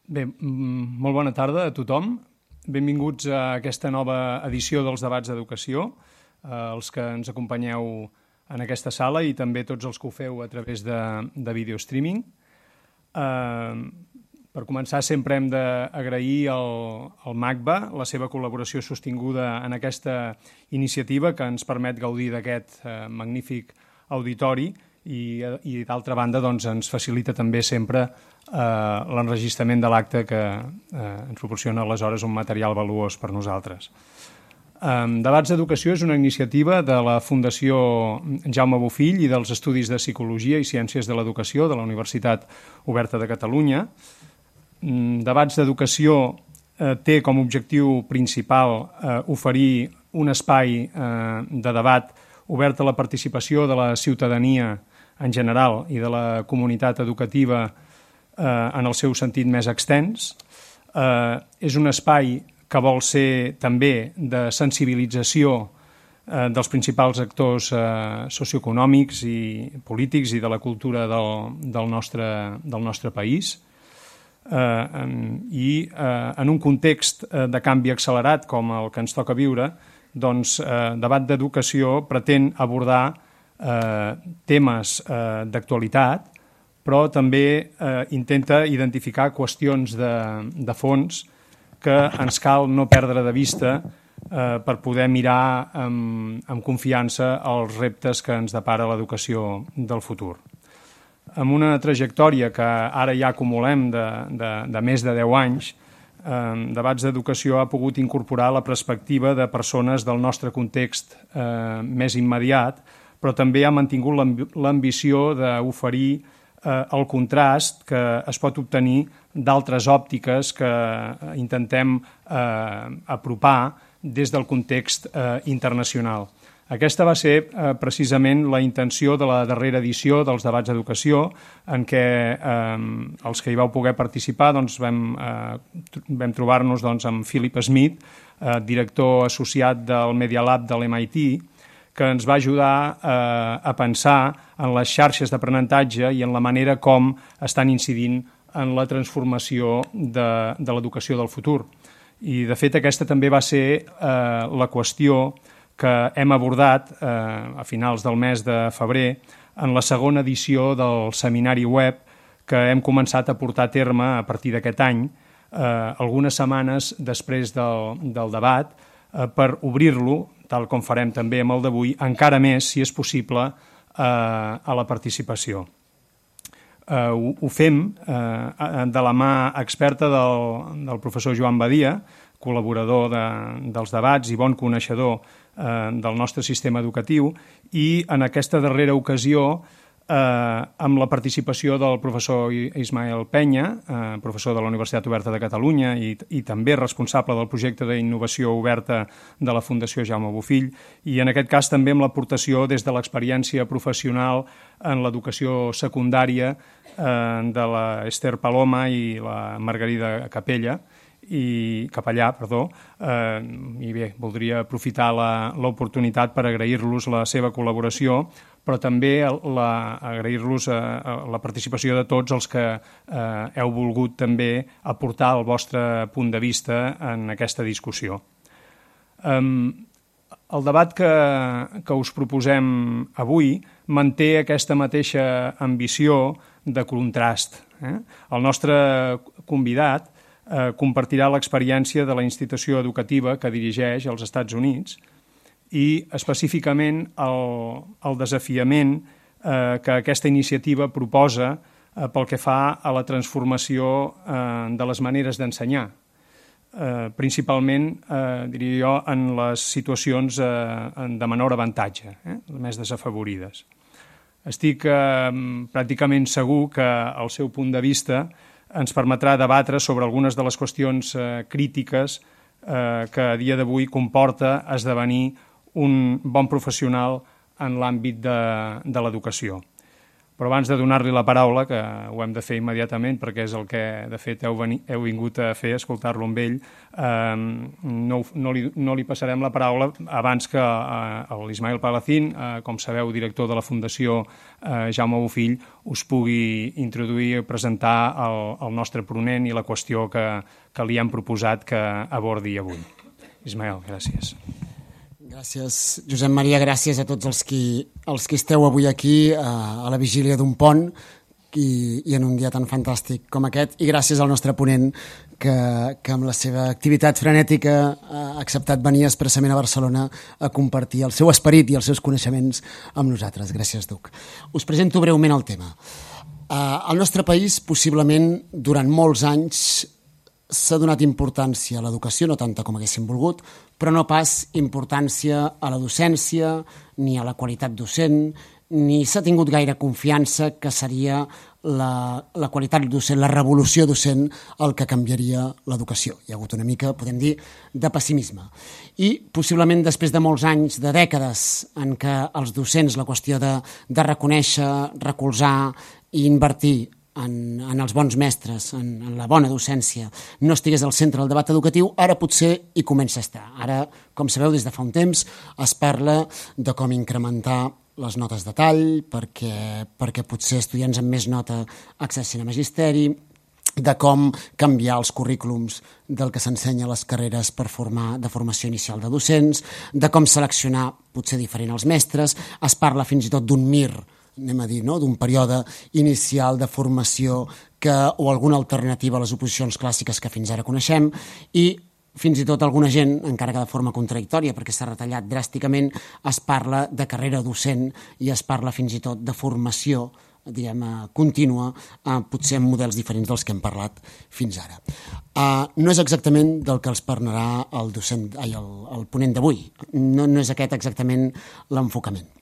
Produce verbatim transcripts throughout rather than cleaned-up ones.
Bé, mm, molt bona tarda a tothom. Benvinguts a aquesta nova edició dels debats d'educació, eh, els que ens acompanyeu en aquesta sala i també tots els que ho feu a través de, de video streaming. Eh, per començar, sempre hem d'agrair al, al MACBA la seva col·laboració sostinguda en aquesta iniciativa que ens permet gaudir d'aquest eh, magnífic auditori i, i d'altra banda doncs, ens facilita també sempre eh, l'enregistrament de l'acte que eh, ens proporciona aleshores un material valuós per nosaltres. Eh, Debats d'Educació és una iniciativa de la Fundació Jaume Bofill i dels Estudis de Psicologia i Ciències de l'Educació de la Universitat Oberta de Catalunya. Debats d'Educació eh, té com objectiu principal eh, oferir un espai eh, de debat obert a la participació de la ciutadania en general i de la comunitat educativa eh, en el seu sentit més extens. Eh, és un espai que vol ser també de sensibilització eh, dels principals actors eh, socioeconòmics i polítics i de la cultura del, del, nostre, del nostre país. Eh, I eh, en un context eh, de canvi accelerat com el que ens toca viure, doncs eh, Debat d'Educació pretén abordar eh, temes eh, d'actualitat, però també eh, intenta identificar qüestions de, de fons que ens cal no perdre de vista eh, per poder mirar amb, amb confiança els reptes que ens depara l'educació del futur. Amb una trajectòria que ara ja acumulem de, de, de més de deu anys, eh, Debats d'Educació ha pogut incorporar la perspectiva de persones del nostre context eh, més immediat, però també ha mantingut l'ambició d'oferir eh, el contrast que es pot obtenir d'altres òptiques que intentem eh, apropar des del context eh, internacional. Aquesta va ser eh, precisament la intenció de la darrera edició dels Debats d'Educació, en què eh, els que hi vau poder participar doncs, vam, eh, vam trobar-nos doncs, amb Philip Smith, eh, director associat del Media Lab de l'M I T, que ens va ajudar eh, a pensar en les xarxes d'aprenentatge i en la manera com estan incidint en la transformació de, de l'educació del futur. I, de fet, aquesta també va ser eh, la qüestió que hem abordat eh, a finals del mes de febrer en la segona edició del seminari web que hem començat a portar a terme a partir d'aquest any, eh, algunes setmanes després del, del debat, eh, per obrir-lo, tal com farem també amb el d'avui, encara més, si és possible, eh, a la participació. Eh, ho, ho fem eh, de la mà experta del, del professor Joan Badia, col·laborador de, dels debats i bon coneixedor eh, del nostre sistema educatiu, i en aquesta darrera ocasió eh, amb la participació del professor Ismael Penya, eh, professor de la Universitat Oberta de Catalunya i, i també responsable del projecte d'innovació oberta de la Fundació Jaume Bofill, i en aquest cas també amb l'aportació des de l'experiència professional en l'educació secundària eh, de la Esther Paloma i la Margarida Capella, i Capellà, perdó, eh, i bé, voldria aprofitar l'oportunitat per agrair-los la seva col·laboració, però també la, agrair-los eh, la participació de tots els que eh, heu volgut també aportar el vostre punt de vista en aquesta discussió. Eh, el debat que, que us proposem avui manté aquesta mateixa ambició de contrast. Eh? El nostre convidat Eh, compartirà l'experiència de la institució educativa que dirigeix als Estats Units i específicament el, el desafiament eh, que aquesta iniciativa proposa eh, pel que fa a la transformació eh, de les maneres d'ensenyar, eh, principalment, eh, diria jo, en les situacions eh, de menor avantatge, eh, les més desafavorides. Estic eh, pràcticament segur que el seu punt de vista ens permetrà debatre sobre algunes de les qüestions eh, crítiques eh, que a dia d'avui comporta esdevenir un bon professional en l'àmbit de, de l'educació. Però abans de donar-li la paraula, que ho hem de fer immediatament, perquè és el que, de fet, heu, veni, heu vingut a fer, escoltar-lo amb ell, eh, no, no, li, no li passarem la paraula abans que eh, l'Ismael Palacín, eh, com sabeu, director de la Fundació eh, Jaume Bofill, us pugui introduir i presentar el, el nostre ponent i la qüestió que, que li hem proposat que abordi avui. Ismael, gràcies. Gràcies, Josep Maria, gràcies a tots els qui, els qui esteu avui aquí a, a la vigília d'un pont i, i en un dia tan fantàstic com aquest, i gràcies al nostre ponent que, que amb la seva activitat frenètica ha acceptat venir expressament a Barcelona a compartir el seu esperit i els seus coneixements amb nosaltres. Gràcies, Duc. Us presento breument el tema. Uh, al nostre país, possiblement, durant molts anys, s'ha donat importància a l'educació, no tanta com haguéssim volgut, però no pas importància a la docència ni a la qualitat docent, ni s'ha tingut gaire confiança que seria la, la qualitat docent, la revolució docent, el que canviaria l'educació. Hi ha hagut una mica, podem dir, de pessimisme. I possiblement després de molts anys, de dècades, en què els docents, la qüestió de, de reconèixer, recolzar i invertir En, en els bons mestres, en, en la bona docència, no estigués al centre del debat educatiu, ara potser hi comença a estar. Ara, com sabeu, des de fa un temps es parla de com incrementar les notes de tall perquè, perquè potser estudiants amb més nota accessin a magisteri, de com canviar els currículums del que s'ensenya a les carreres per formar de formació inicial de docents, de com seleccionar potser diferent els mestres, es parla fins i tot d'un mir, anem a dir, no? D'un període inicial de formació que, o alguna alternativa a les oposicions clàssiques que fins ara coneixem, i fins i tot alguna gent, encara que de forma contradictòria, perquè s'ha retallat dràsticament, es parla de carrera docent i es parla fins i tot de formació diguem, contínua, eh, potser amb models diferents dels que hem parlat fins ara. Uh, no és exactament del que els parlarà el, docent, ai, el, el ponent d'avui, no, no és aquest exactament l'enfocament.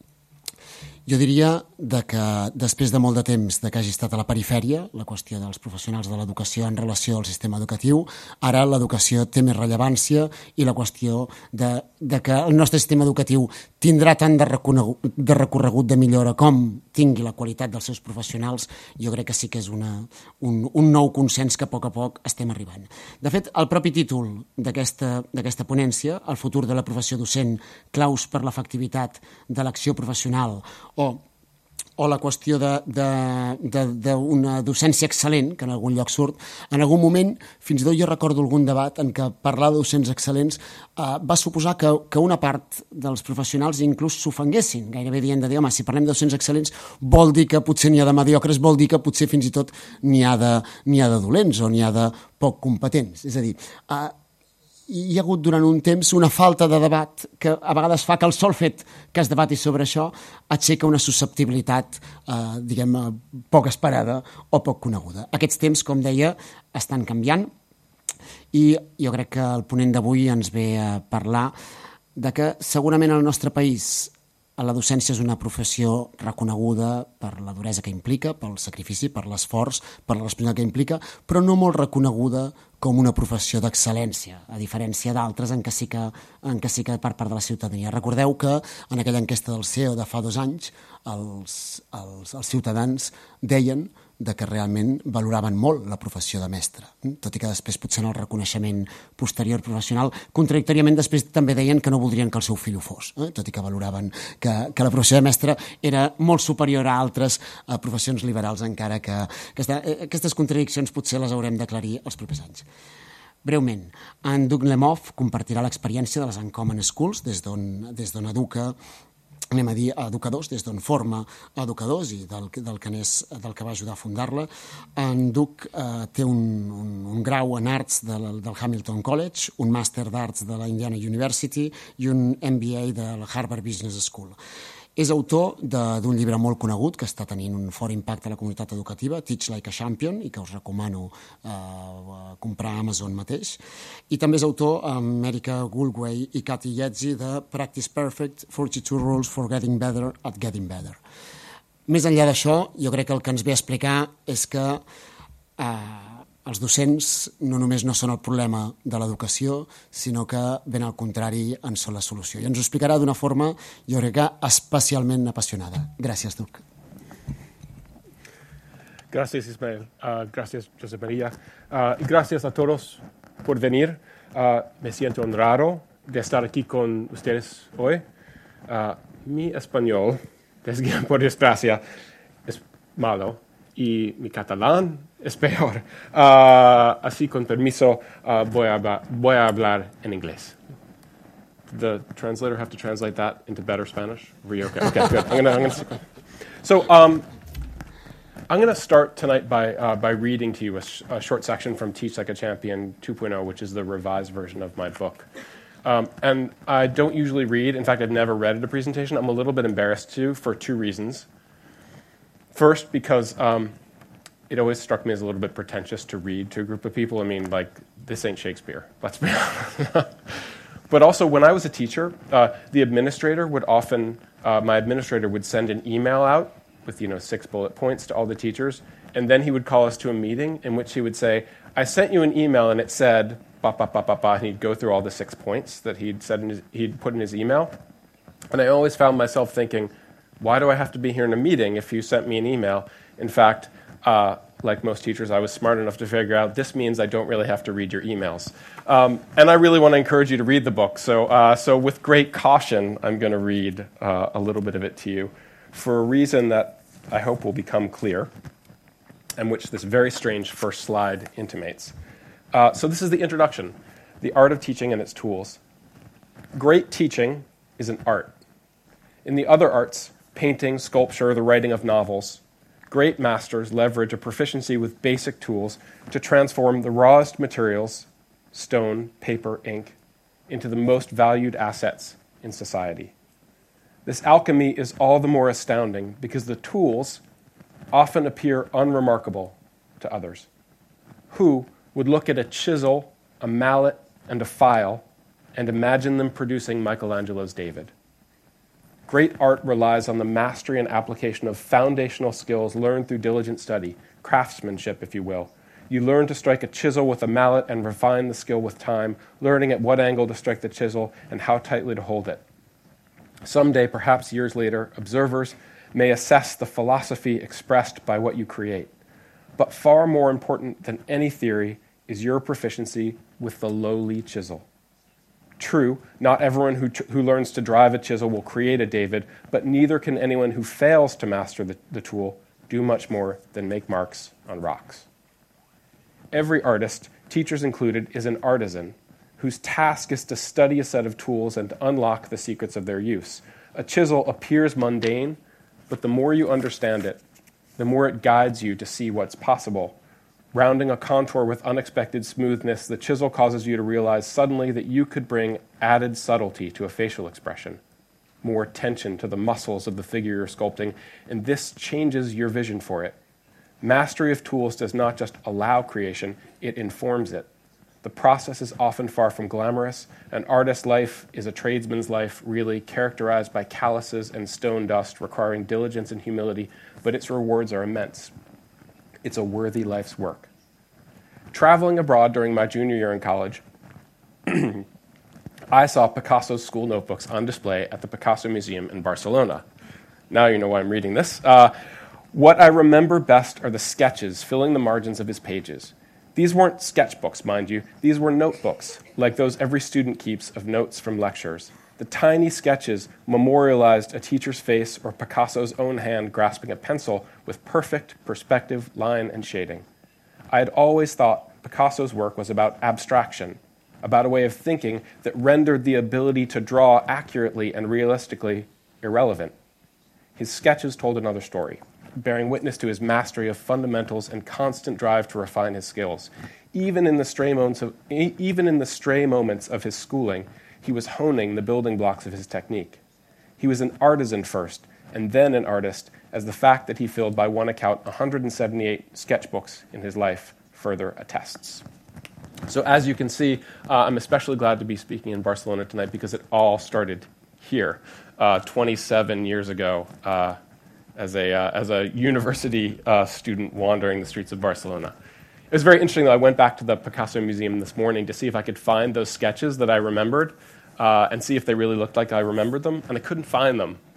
Jo diria de que després de molt de temps de que hagi estat a la perifèria, la qüestió dels professionals de l'educació en relació al sistema educatiu, ara l'educació té més rellevància i la qüestió de, de que el nostre sistema educatiu tindrà tant de, de recorregut de millora com tingui la qualitat dels seus professionals, jo crec que sí que és una, un, un nou consens que a poc a poc estem arribant. De fet, el propi títol d'aquesta d'aquesta ponència, el futur de la professió docent, claus per l'efectivitat de l'acció professional, o, o la qüestió d'una docència excel·lent, que en algun lloc surt, en algun moment, fins i tot jo recordo algun debat en què parlar de docents excel·lents eh, va suposar que, que una part dels professionals inclús s'ofenguessin, gairebé dient de dir, home, si parlem de docents excel·lents vol dir que potser n'hi ha de mediocres, vol dir que potser fins i tot n'hi ha, de, n'hi ha de dolents o n'hi ha de poc competents. És a dir, eh, hi ha hagut durant un temps una falta de debat que a vegades fa que el sol fet que es debati sobre això aixeca una susceptibilitat, eh, diguem, poc esperada o poc coneguda. Aquests temps, com deia, estan canviant i jo crec que el ponent d'avui ens ve a parlar de que segurament al nostre país la docència és una professió reconeguda per la duresa que implica, pel sacrifici, per l'esforç, per la responsabilitat que implica, però no molt reconeguda com una professió d'excel·lència, a diferència d'altres en què sí que, en què sí que per part de la ciutadania. Recordeu que en aquella enquesta del C E O de fa dos anys els, els, els ciutadans deien de que realment valoraven molt la professió de mestre, tot i que després potser en el reconeixement posterior professional, contradictòriament després també deien que no voldrien que el seu fill ho fos, eh? Tot i que valoraven que, que la professió de mestre era molt superior a altres a professions liberals, encara que, que esta, aquestes contradiccions potser les haurem d'aclarir els propers anys. Breument, en Doug Lemov compartirà l'experiència de les Uncommon Schools, des d'on des d'on educa anem a dir, educadors, des d'on forma educadors i del, del, que n'és, del que va ajudar a fundar-la. En Doug eh, té un, un, un grau en arts del, del Hamilton College, un màster d'arts de la Indiana University i un M B A de la Harvard Business School. És autor d'un llibre molt conegut que està tenint un fort impacte a la comunitat educativa, Teach Like a Champion, i que us recomano eh, comprar a Amazon mateix. I també és autor amb Erica Gulway i Kathy Yetzi de Practice Perfect, quaranta-dos Rules for Getting Better at Getting Better. Més enllà d'això, jo crec que el que ens ve a explicar és que eh, els docents no només no són el problema de l'educació, sinó que, ben al contrari, en són la solució. I ens ho explicarà d'una forma, jo crec que, especialment apassionada. Gràcies, Duc. Gracias, Ismael. Uh, gracias, José María. Uh, y gracias a todos por venir. Uh, me siento honrado de estar aquí con ustedes hoy. Uh, mi español, por desgracia, es malo y mi catalán es peor. Uh, así, con permiso, uh, voy, a hablar, voy a hablar en inglés. The translator have to translate that into better Spanish? Were you okay? Okay, good. I'm gonna, I'm gonna. So, um, I'm going to start tonight by uh, by reading to you a, sh- a short section from Teach Like a Champion two point oh, which is the revised version of my book. Um, and I don't usually read. In fact, I've never read at a presentation. I'm a little bit embarrassed to for two reasons. First, because um, it always struck me as a little bit pretentious to read to a group of people. I mean, like, this ain't Shakespeare. Let's be honest. But also, when I was a teacher, uh, the administrator would often, uh, my administrator would send an email out with, you know, six bullet points to all the teachers, and then he would call us to a meeting in which he would say, I sent you an email and it said, ba, ba, ba, ba, ba, and he'd go through all the six points that he'd, said in his, he'd put in his email. And I always found myself thinking, why do I have to be here in a meeting if you sent me an email? In fact, uh, like most teachers, I was smart enough to figure out this means I don't really have to read your emails. Um, and I really want to encourage you to read the book. So, uh, so with great caution, I'm going to read uh, a little bit of it to you for a reason that I hope will become clear, and which this very strange first slide intimates. Uh, so this is the introduction, the art of teaching and its tools. Great teaching is an art. In the other arts, painting, sculpture, the writing of novels, great masters leverage a proficiency with basic tools to transform the rawest materials, stone, paper, ink, into the most valued assets in society. This alchemy is all the more astounding because the tools often appear unremarkable to others. Who would look at a chisel, a mallet, and a file and imagine them producing Michelangelo's David? Great art relies on the mastery and application of foundational skills learned through diligent study, craftsmanship, if you will. You learn to strike a chisel with a mallet and refine the skill with time, learning at what angle to strike the chisel and how tightly to hold it. Someday, perhaps years later, observers may assess the philosophy expressed by what you create. But far more important than any theory is your proficiency with the lowly chisel. True, not everyone who, tr- who learns to drive a chisel will create a David, but neither can anyone who fails to master the, the tool do much more than make marks on rocks. Every artist, teachers included, is an artisan whose task is to study a set of tools and to unlock the secrets of their use. A chisel appears mundane, but the more you understand it, the more it guides you to see what's possible. Rounding a contour with unexpected smoothness, the chisel causes you to realize suddenly that you could bring added subtlety to a facial expression, more tension to the muscles of the figure you're sculpting, and this changes your vision for it. Mastery of tools does not just allow creation, it informs it. The process is often far from glamorous. An artist's life is a tradesman's life, really characterized by calluses and stone dust, requiring diligence and humility, but its rewards are immense. It's a worthy life's work. Traveling abroad during my junior year in college, I saw Picasso's school notebooks on display at the Picasso Museum in Barcelona. Now you know why I'm reading this. Uh, what I remember best are the sketches filling the margins of his pages. These weren't sketchbooks, mind you. These were notebooks, like those every student keeps of notes from lectures. The tiny sketches memorialized a teacher's face or Picasso's own hand grasping a pencil with perfect perspective, line, and shading. I had always thought Picasso's work was about abstraction, about a way of thinking that rendered the ability to draw accurately and realistically irrelevant. His sketches told another story, bearing witness to his mastery of fundamentals and constant drive to refine his skills. Even in the stray moments of, even in the stray moments of his schooling, he was honing the building blocks of his technique. He was an artisan first, and then an artist, as the fact that he filled, by one account, one hundred seventy-eight sketchbooks in his life further attests. So as you can see, uh, I'm especially glad to be speaking in Barcelona tonight because it all started here, uh, twenty-seven years ago, uh, as a uh, as a university uh, student wandering the streets of Barcelona. It was very interesting, though. I went back to the Picasso Museum this morning to see if I could find those sketches that I remembered uh, and see if they really looked like I remembered them, and I couldn't find them.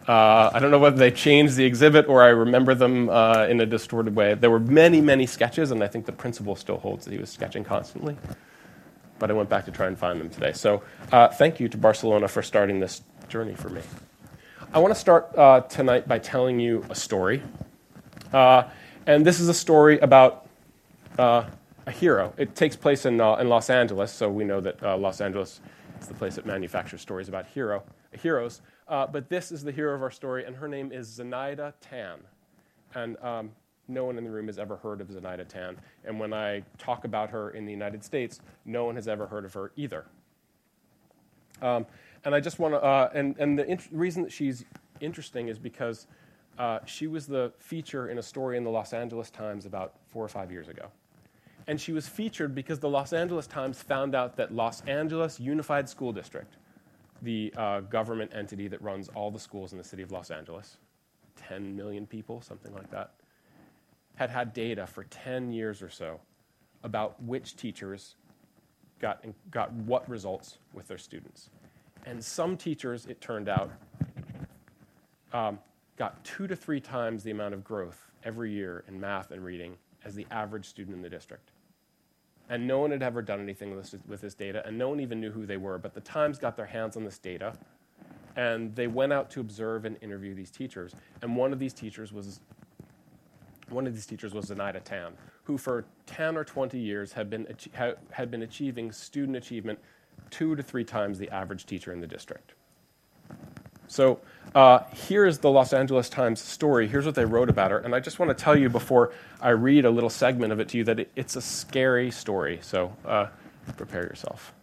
Uh, I don't know whether they changed the exhibit or I remember them uh, in a distorted way. There were many, many sketches, and I think the principal still holds that he was sketching constantly. But I went back to try and find them today. So uh, thank you to Barcelona for starting this journey for me. I want to start uh, tonight by telling you a story. Uh, and this is a story about uh, a hero. It takes place in, uh, in Los Angeles, so we know that uh, Los Angeles is the place that manufactures stories about hero, heroes. Uh, but this is the hero of our story, and her name is Zenaida Tan. And um, no one in the room has ever heard of Zenaida Tan. And when I talk about her in the United States, no one has ever heard of her either. Um, and I just want to, uh, and, and the int- reason that she's interesting is because uh, she was the feature in a story in the Los Angeles Times about four or five years ago. And she was featured because the Los Angeles Times found out that Los Angeles Unified School District, the uh, government entity that runs all the schools in the city of Los Angeles, ten million people, something like that, had had data for ten years or so about which teachers got, got what results with their students. And some teachers, it turned out, um, got two to three times the amount of growth every year in math and reading as the average student in the district. And no one had ever done anything with this, with this data, and no one even knew who they were. But the Times got their hands on this data, and they went out to observe and interview these teachers. And one of these teachers was one of these teachers was Zenaida Tan, who for ten or twenty years had been had been achieving student achievement two to three times the average teacher in the district. So uh, here's the Los Angeles Times story. Here's what they wrote about her. And I just want to tell you before I read a little segment of it to you that it, it's a scary story. So uh, prepare yourself.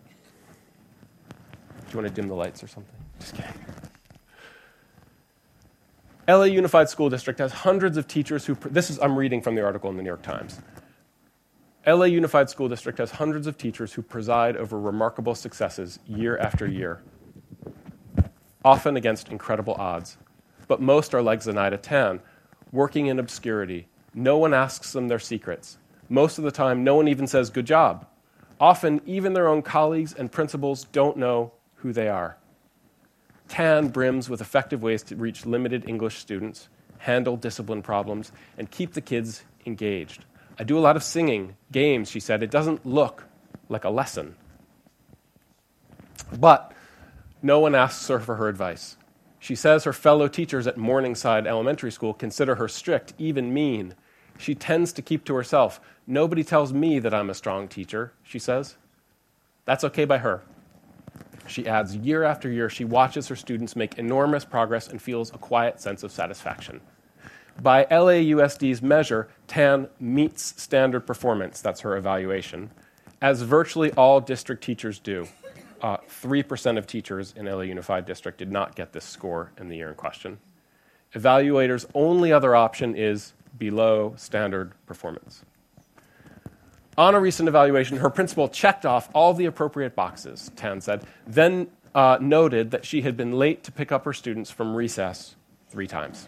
Do you want to dim the lights or something? Just kidding. L A Unified School District has hundreds of teachers who, this is, I'm reading from the article in the New York Times. L A Unified School District has hundreds of teachers who preside over remarkable successes year after year, often against incredible odds. But most are like Zenaida Tan, working in obscurity. No one asks them their secrets. Most of the time, no one even says good job. Often, even their own colleagues and principals don't know who they are. Tan brims with effective ways to reach limited English students, handle discipline problems, and keep the kids engaged. I do a lot of singing, games, she said. It doesn't look like a lesson. But no one asks her for her advice. She says her fellow teachers at Morningside Elementary School consider her strict, even mean. She tends to keep to herself. Nobody tells me that I'm a strong teacher, she says. That's okay by her. She adds, year after year, she watches her students make enormous progress and feels a quiet sense of satisfaction. By L A U S D's measure, Tan meets standard performance, that's her evaluation, as virtually all district teachers do. Uh, three percent of teachers in L A Unified District did not get this score in the year in question. Evaluators' only other option is below standard performance. On a recent evaluation, her principal checked off all the appropriate boxes, Tan said, then uh, noted that she had been late to pick up her students from recess three times.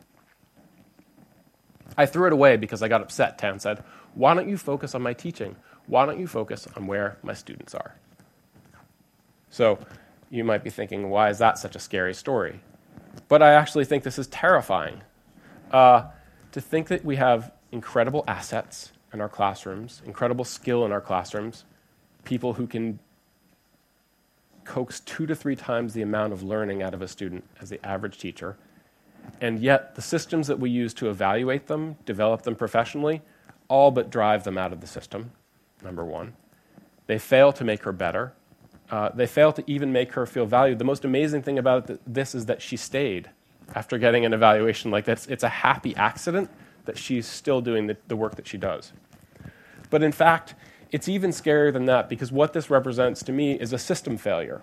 I threw it away because I got upset, Tan said. Why don't you focus on my teaching? Why don't you focus on where my students are? So you might be thinking, why is that such a scary story? But I actually think this is terrifying. Uh, to think that we have incredible assets in our classrooms, incredible skill in our classrooms, people who can coax two to three times the amount of learning out of a student as the average teacher, and yet the systems that we use to evaluate them, develop them professionally, all but drive them out of the system, number one. They fail to make her better. Uh, they fail to even make her feel valued. The most amazing thing about th- this is that she stayed after getting an evaluation like this. It's a happy accident that she's still doing the, the work that she does. But in fact, it's even scarier than that, because what this represents to me is a system failure.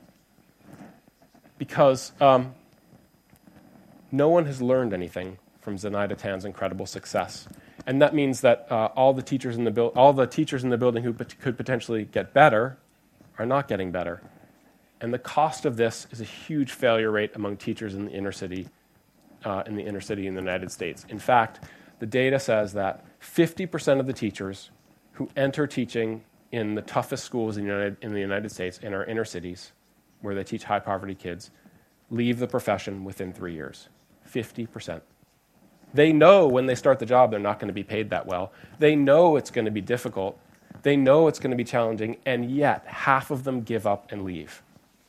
Because um, no one has learned anything from Zenaida Tan's incredible success. And that means that uh, all the teachers in the bu- all the teachers in the building who pot- could potentially get better are not getting better. And the cost of this is a huge failure rate among teachers in the inner city, uh, in the inner city in the United States. In fact, the data says that fifty percent of the teachers who enter teaching in the toughest schools in the United, in the United States, in our inner cities, where they teach high-poverty kids, leave the profession within three years. fifty percent. They know when they start the job they're not going to be paid that well. They know it's going to be difficult. They know it's going to be challenging, and yet half of them give up and leave.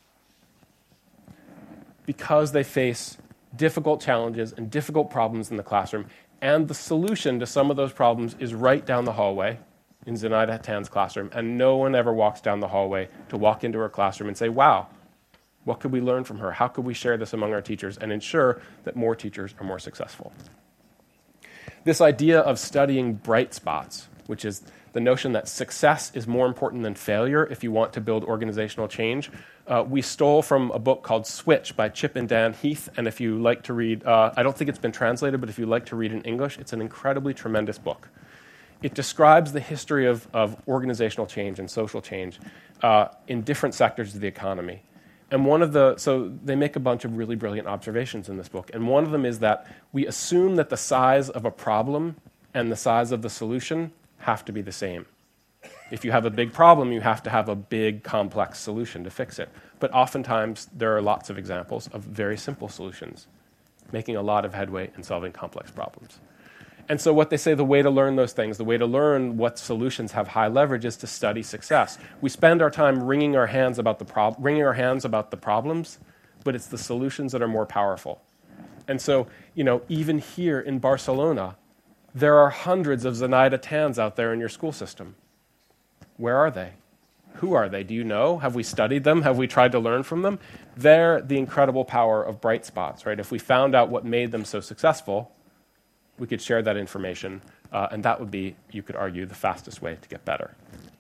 Because they face difficult challenges and difficult problems in the classroom, and the solution to some of those problems is right down the hallway in Zenaida Tan's classroom, and no one ever walks down the hallway to walk into her classroom and say, wow, what could we learn from her? How could we share this among our teachers and ensure that more teachers are more successful? This idea of studying bright spots, which is the notion that success is more important than failure if you want to build organizational change, uh, we stole from a book called Switch by Chip and Dan Heath. And if you like to read, uh, I don't think it's been translated, but if you like to read in English, it's an incredibly tremendous book. It describes the history of, of organizational change and social change uh, in different sectors of the economy. And one of the, so they make a bunch of really brilliant observations in this book. And one of them is that we assume that the size of a problem and the size of the solution have to be the same. If you have a big problem, you have to have a big, complex solution to fix it. But oftentimes, there are lots of examples of very simple solutions, making a lot of headway in solving complex problems. And so what they say, the way to learn those things, the way to learn what solutions have high leverage is to study success. We spend our time wringing our hands about the prob- wringing our hands about the problems, but it's the solutions that are more powerful. And so, you know, even here in Barcelona, there are hundreds of Zenaida Tans out there in your school system. Where are they? Who are they? Do you know? Have we studied them? Have we tried to learn from them? They're the incredible power of bright spots, right? If we found out what made them so successful, we could share that information, uh, and that would be, you could argue, the fastest way to get better.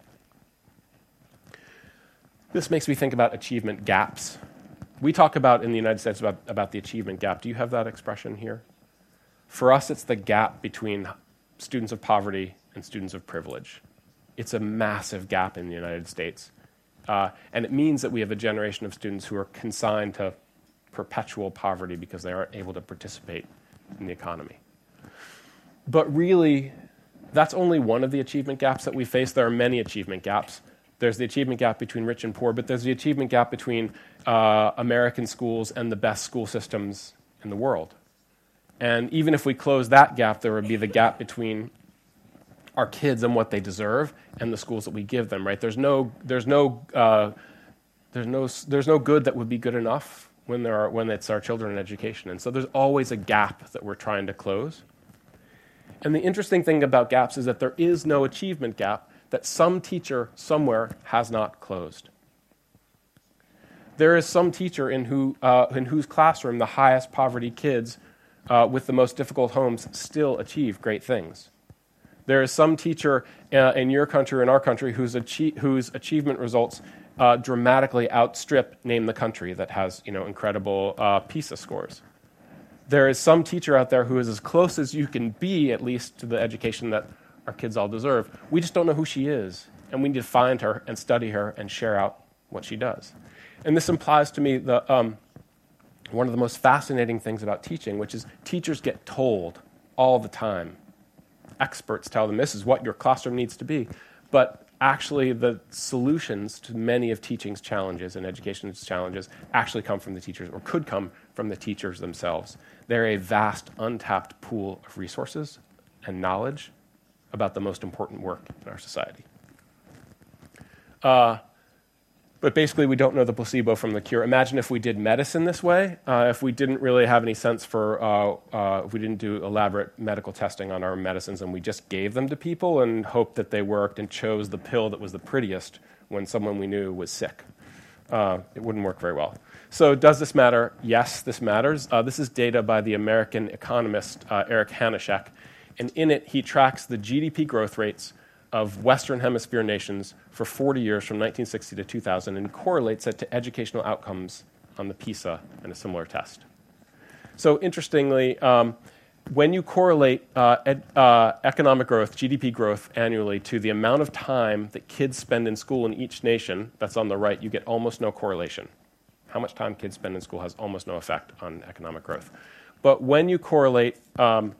This makes me think about achievement gaps. We talk about, in the United States, about, about the achievement gap. Do you have that expression here? For us, it's the gap between students of poverty and students of privilege. It's a massive gap in the United States. Uh, and it means that we have a generation of students who are consigned to perpetual poverty because they aren't able to participate in the economy. But really, that's only one of the achievement gaps that we face. There are many achievement gaps. There's the achievement gap between rich and poor, but there's the achievement gap between uh, American schools and the best school systems in the world. And even if we close that gap, there would be the gap between our kids and what they deserve and the schools that we give them, right? There's no, there's no, uh, there's no, there's no good that would be good enough when there are, when it's our children in education. And so there's always a gap that we're trying to close. And the interesting thing about gaps is that there is no achievement gap that some teacher somewhere has not closed. There is some teacher in, who, uh, in whose classroom the highest poverty kids uh, with the most difficult homes still achieve great things. There is some teacher uh, in your country or in our country whose, achie- whose achievement results uh, dramatically outstrip Name the Country that has, you know, incredible uh, PISA scores. There is some teacher out there who is as close as you can be, at least, to the education that our kids all deserve. We just don't know who she is, and we need to find her and study her and share out what she does. And this implies to me the, um, one of the most fascinating things about teaching, which is teachers get told all the time. Experts tell them this is what your classroom needs to be. But actually the solutions to many of teaching's challenges and education's challenges actually come from the teachers, or could come from the teachers themselves. They're a vast, untapped pool of resources and knowledge about the most important work in our society. Uh, But basically, we don't know the placebo from the cure. Imagine if we did medicine this way, uh, if we didn't really have any sense for, uh, uh, if we didn't do elaborate medical testing on our medicines and we just gave them to people and hoped that they worked and chose the pill that was the prettiest when someone we knew was sick. Uh, it wouldn't work very well. So does this matter? Yes, this matters. Uh, this is data by the American economist uh, Eric Hanushek, and in it he tracks the G D P growth rates of Western Hemisphere nations for forty years from nineteen sixty to two thousand and correlates it to educational outcomes on the PISA and a similar test. So interestingly, um, when you correlate uh, ed, uh, economic growth, G D P growth annually to the amount of time that kids spend in school in each nation, that's on the right, you get almost no correlation. How much time kids spend in school has almost no effect on economic growth. But when you correlate um,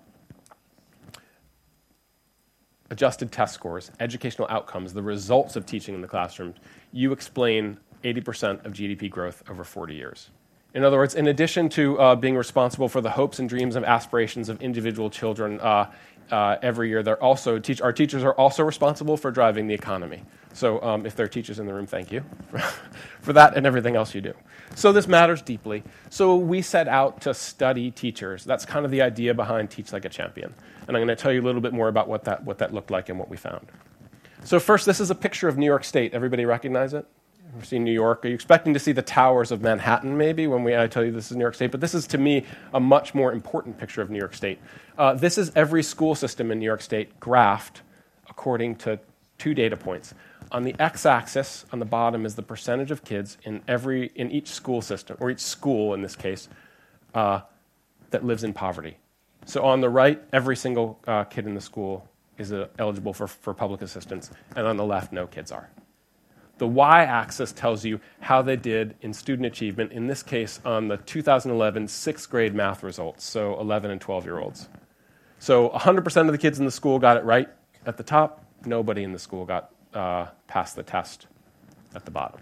adjusted test scores, educational outcomes, the results of teaching in the classroom, you explain eighty percent of G D P growth over forty years. In other words, in addition to uh, being responsible for the hopes and dreams and aspirations of individual children uh, uh, every year, they're also teach- our teachers are also responsible for driving the economy. So um, if there are teachers in the room, thank you for that and everything else you do. So this matters deeply. So we set out to study teachers. That's kind of the idea behind Teach Like a Champion. And I'm going to tell you a little bit more about what that, what that looked like and what we found. So first, this is a picture of New York State. Everybody recognize it? Ever seen New York? Are you expecting to see the towers of Manhattan, maybe, when we, I tell you this is New York State? But this is, to me, a much more important picture of New York State. Uh, this is every school system in New York State graphed according to two data points. On the x-axis, on the bottom, is the percentage of kids in every in each school system, or each school in this case, uh, that lives in poverty. So on the right, every single uh, kid in the school is uh, eligible for, for public assistance, and on the left, no kids are. The y-axis tells you how they did in student achievement, in this case on the two thousand eleven sixth grade math results, so eleven and twelve-year-olds. So one hundred percent of the kids in the school got it right at the top. Nobody in the school got uh, past the test at the bottom.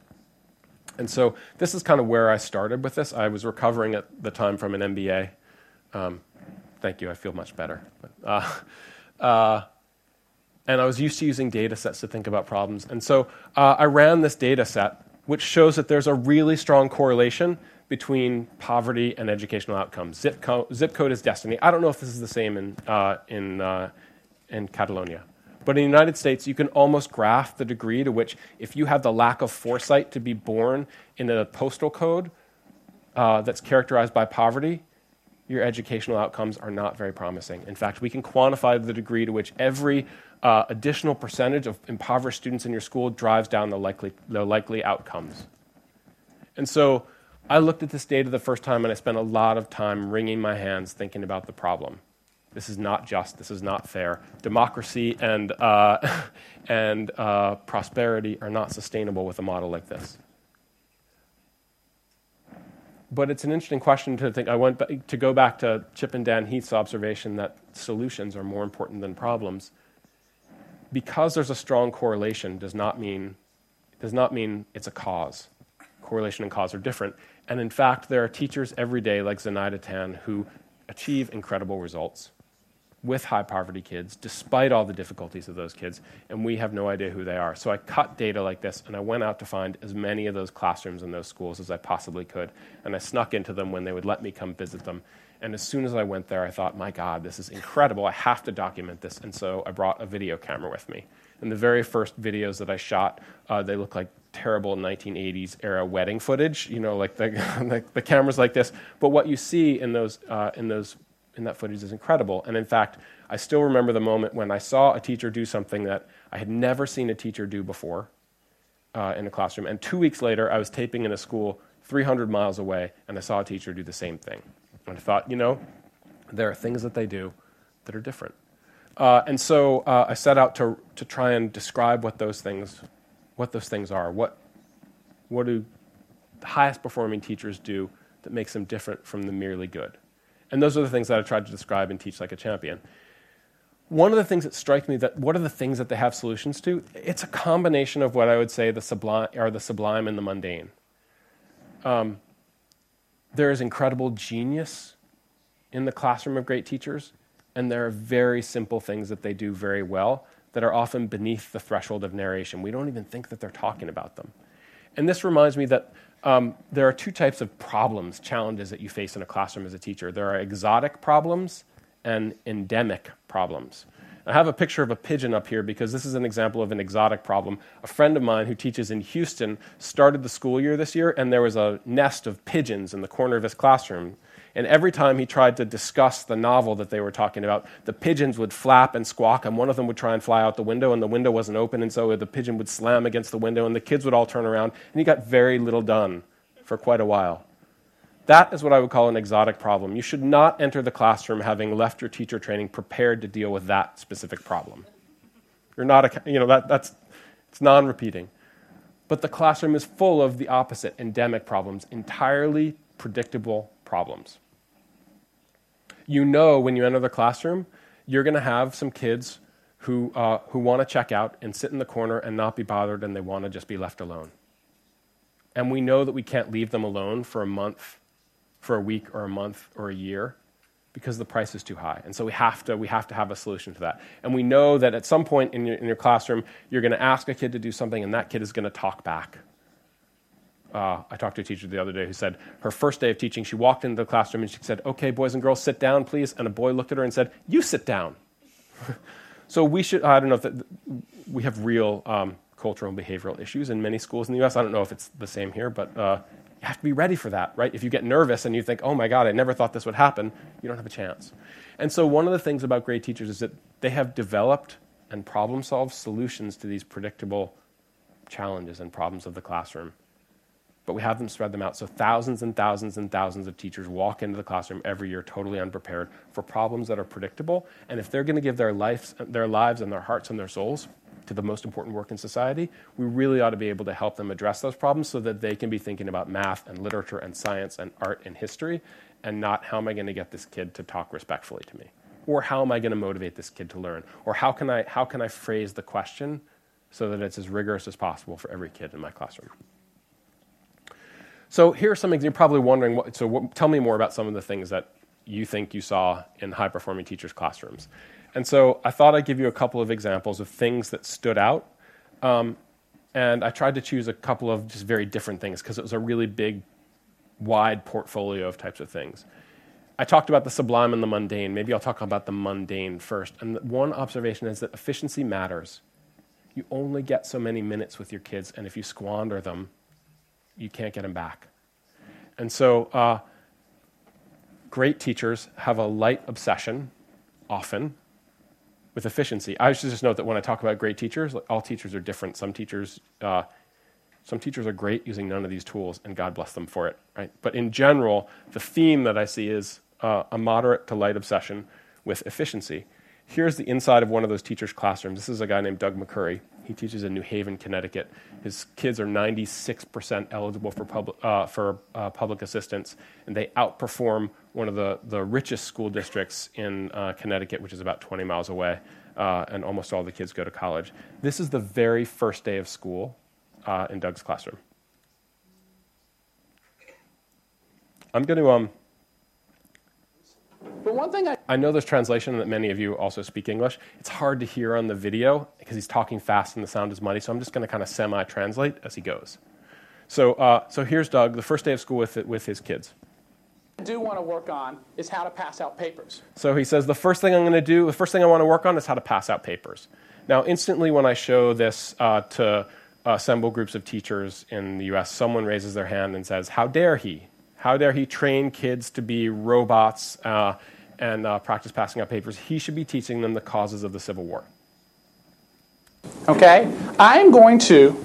And so this is kind of where I started with this. I was recovering at the time from an M B A. Um, thank you, I feel much better. Uh, uh, and I was used to using data sets to think about problems. And so uh, I ran this data set, which shows that there's a really strong correlation between poverty and educational outcomes. Zip, co- zip code is destiny. I don't know if this is the same in, uh, in, uh, in Catalonia. But in the United States, you can almost graph the degree to which, if you have the lack of foresight to be born in a postal code uh, that's characterized by poverty, your educational outcomes are not very promising. In fact, we can quantify the degree to which every uh, additional percentage of impoverished students in your school drives down the likely, the likely outcomes. And so I looked at this data the first time, and I spent a lot of time wringing my hands thinking about the problem. This is not just. This is not fair. Democracy and uh, and uh, prosperity are not sustainable with a model like this. But it's an interesting question to think. I went back, to go back to Chip and Dan Heath's observation that solutions are more important than problems. Because there's a strong correlation does not mean does not mean it's a cause. Correlation and cause are different. And in fact, there are teachers every day like Zenaida Tan who achieve incredible results with high poverty kids, despite all the difficulties of those kids, and we have no idea who they are. So I cut data like this, and I went out to find as many of those classrooms in those schools as I possibly could, and I snuck into them when they would let me come visit them. And as soon as I went there, I thought, my God, this is incredible. I have to document this. And so I brought a video camera with me. And the very first videos that I shot, uh, they look like terrible nineteen eighties era wedding footage, you know, like the, like the cameras like this. But what you see in those uh, in those in that footage is incredible. And in fact, I still remember the moment when I saw a teacher do something that I had never seen a teacher do before uh, in a classroom. And two weeks later, I was taping in a school three hundred miles away, and I saw a teacher do the same thing. And I thought, you know, there are things that they do that are different. Uh, and so uh, I set out to to try and describe what those things, what those things are. What what do the highest performing teachers do that makes them different from the merely good? And those are the things that I tried to describe and Teach Like a Champion. One of the things that strikes me, that what are the things that they have solutions to? It's a combination of what I would say the sublime are the sublime and the mundane. Um, there is incredible genius in the classroom of great teachers, and there are very simple things that they do very well that are often beneath the threshold of narration. We don't even think that they're talking about them. And this reminds me that Um, there are two types of problems, challenges that you face in a classroom as a teacher. There are exotic problems and endemic problems. I have a picture of a pigeon up here because this is an example of an exotic problem. A friend of mine who teaches in Houston started the school year this year, and there was a nest of pigeons in the corner of his classroom. And every time he tried to discuss the novel that they were talking about, the pigeons would flap and squawk, and one of them would try and fly out the window, and the window wasn't open, and so the pigeon would slam against the window, and the kids would all turn around, and he got very little done for quite a while. That is what I would call an exotic problem. You should not enter the classroom having left your teacher training prepared to deal with that specific problem. You're not, a, you know, that, that's, it's non-repeating. But the classroom is full of the opposite, endemic problems, entirely predictable problems. You know when you enter the classroom, you're going to have some kids who, uh, who want to check out and sit in the corner and not be bothered, and they want to just be left alone. and we know that we can't leave them alone for a month, for a week or a month or a year, because the price is too high. And so we have to we have to have a solution to that. And we know that at some point in your, in your classroom, you're going to ask a kid to do something, and that kid is going to talk back. Uh, I talked to a teacher the other day who said her first day of teaching, she walked into the classroom and she said, "Okay, boys and girls, sit down, please." And a boy looked at her and said, "You sit down." So we should, I don't know if that, we have real um, cultural and behavioral issues in many schools in the U S. I don't know if it's the same here, but uh, you have to be ready for that, right? If you get nervous and you think, "Oh my God, I never thought this would happen," you don't have a chance. And so one of the things about great teachers is that they have developed and problem-solved solutions to these predictable challenges and problems of the classroom. But we have them spread them out. So thousands and thousands and thousands of teachers walk into the classroom every year totally unprepared for problems that are predictable. And if they're going to give their lives, their lives and their hearts and their souls to the most important work in society, we really ought to be able to help them address those problems so that they can be thinking about math and literature and science and art and history, and not how am I going to get this kid to talk respectfully to me? Or how am I going to motivate this kid to learn? Or how can I, how can I phrase the question so that it's as rigorous as possible for every kid in my classroom? So here are some things you're probably wondering, what, so what, tell me more about some of the things that you think you saw in high-performing teachers' classrooms. And so I thought I'd give you a couple of examples of things that stood out. Um, and I tried to choose a couple of just very different things because it was a really big, wide portfolio of types of things. I talked about the sublime and the mundane. Maybe I'll talk about the mundane first. And one observation is that efficiency matters. You only get so many minutes with your kids, and if you squander them, you can't get them back. And so uh, great teachers have a light obsession, often, with efficiency. I should just note that when I talk about great teachers, like, all teachers are different. Some teachers, uh, some teachers are great using none of these tools, and God bless them for it. Right? But in general, the theme that I see is uh, a moderate to light obsession with efficiency. Here's the inside of one of those teachers' classrooms. This is a guy named Doug McCurry. He teaches in New Haven, Connecticut. His kids are ninety-six percent eligible for, pub- uh, for uh, public assistance, and they outperform one of the, the richest school districts in uh, Connecticut, which is about twenty miles away, uh, and almost all the kids go to college. This is the very first day of school uh, in Doug's classroom. I'm going to... Um, But one thing I... I know there's translation and that many of you also speak English. It's hard to hear on the video because he's talking fast and the sound is muddy, so I'm just going to kind of semi-translate as he goes. So uh, so here's Doug, the first day of school with with his kids. I do want to work on is how to pass out papers. So he says, the first thing I'm going to do, the first thing I want to work on is how to pass out papers. Now, instantly when I show this uh, to assemble groups of teachers in the U S, someone raises their hand and says, how dare he? How dare he train kids to be robots uh, and uh, practice passing out papers? He should be teaching them the causes of the Civil War. Okay? I'm going to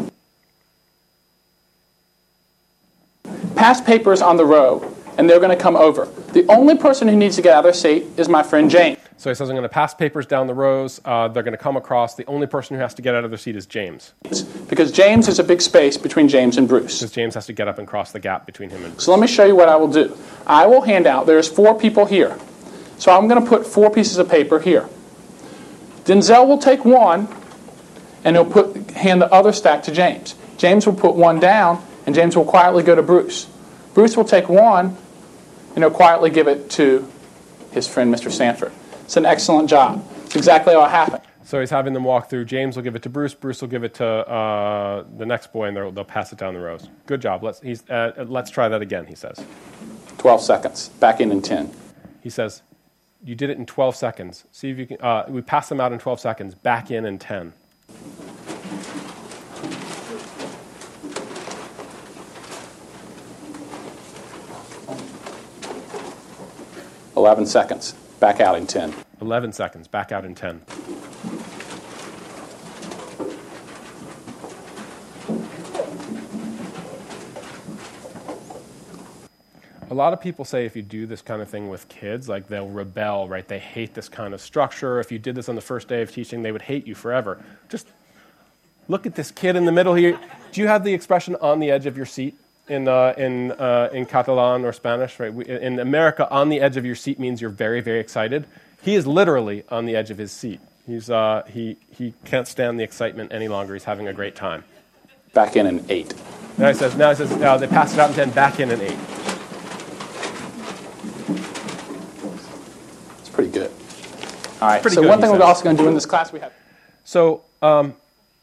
pass papers on the row, and they're going to come over. The only person who needs to get out of their seat is my friend James. So he says, I'm going to pass papers down the rows. Uh, they're going to come across. The only person who has to get out of their seat is James. Because James is a big space between James and Bruce. Because James has to get up and cross the gap between him and Bruce. So let me show you what I will do. I will hand out, there's four people here. So I'm going to put four pieces of paper here. Denzel will take one, and he'll put hand the other stack to James. James will put one down, and James will quietly go to Bruce. Bruce will take one, and he'll quietly give it to his friend, Mister Sanford. It's an excellent job. It's exactly what happened. So he's having them walk through. James will give it to Bruce. Bruce will give it to uh, the next boy, and they'll, they'll pass it down the rows. Good job. Let's he's, uh, let's try that again, he says. twelve seconds. Back in in ten. He says, you did it in twelve seconds. See if you can. Uh, we pass them out in twelve seconds. Back in in ten. eleven seconds. Back out in ten. eleven seconds. Back out in ten. A lot of people say if you do this kind of thing with kids, like they'll rebel, right? They hate this kind of structure. If you did this on the first day of teaching, they would hate you forever. Just look at this kid in the middle here. Do you have the expression on the edge of your seat in uh, in uh, in Catalan or Spanish? Right? We, in America, on the edge of your seat means you're very, very excited. He is literally on the edge of his seat. He's uh, he he can't stand the excitement any longer. He's having a great time. Back in in eight. Now he says, now he says, uh, they passed it out in ten, back in an eight. It's pretty good. All right, Pretty so good, one he thing we're says. also going to do in this class, we have... So um,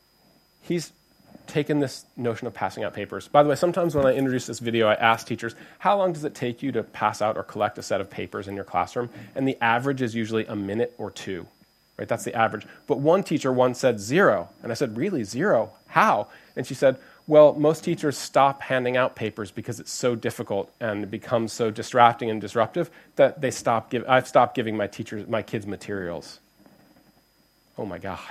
he's taken this notion of passing out papers. By the way, sometimes when I introduce this video, I ask teachers, how long does it take you to pass out or collect a set of papers in your classroom? And the average is usually a minute or two. Right? That's the average. But one teacher once said zero. And I said, really, zero? How? And she said, well, most teachers stop handing out papers because it's so difficult and it becomes so distracting and disruptive that they stop give, I've stopped giving my teachers, my kids materials. Oh my God.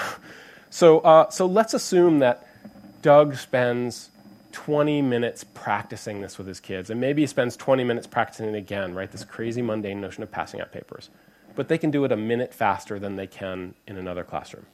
so, uh, so let's assume that Doug spends twenty minutes practicing this with his kids, and maybe he spends twenty minutes practicing it again, right? This crazy mundane notion of passing out papers. But they can do it a minute faster than they can in another classroom.